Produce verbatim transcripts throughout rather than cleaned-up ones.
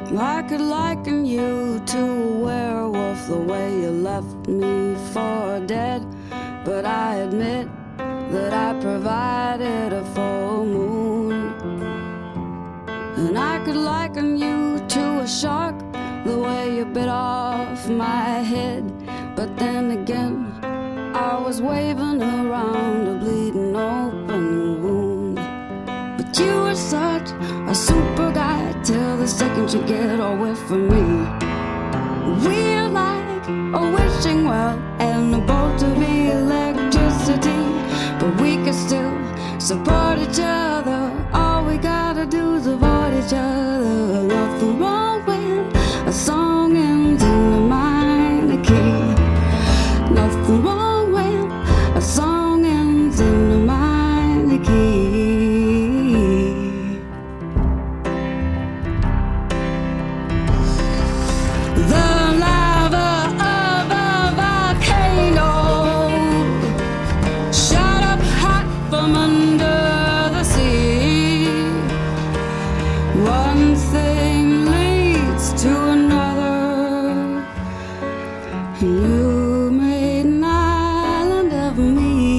I could liken you to a werewolf, the way you left me for dead. But I admit that I provided a full moon. And I could liken you to a shark, the way you bit off my head. But then again, I was waving around a bleeding open wound. But you were such a super guy till the second you get away from me. We're like a wishing well and a bolt of electricity, but we can still support each other. All we gotta do is avoid each other. Nothing wrong with a song ends in a minor key. Nothing wrong with a song ends in a minor key. You made an island of me.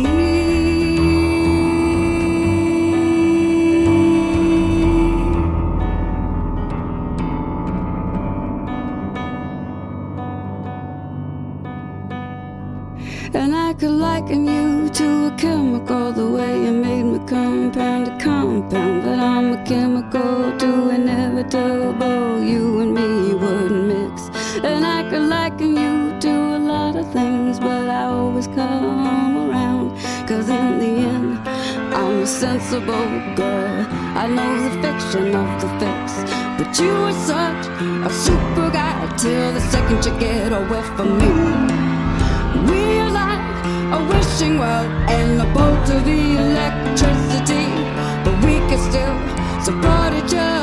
And I could liken you to a chemical, the way you made me compound to compound. But I'm a chemical too inevitable, you and me wouldn't mix. And I could liken you to a lot of things, but I always come around. Cause in the end, I'm a sensible girl. I know the fiction of the fix, but you are such a super guy till the second you get away from me. We're like a wishing well and a bolt of electricity, but we can still support each other.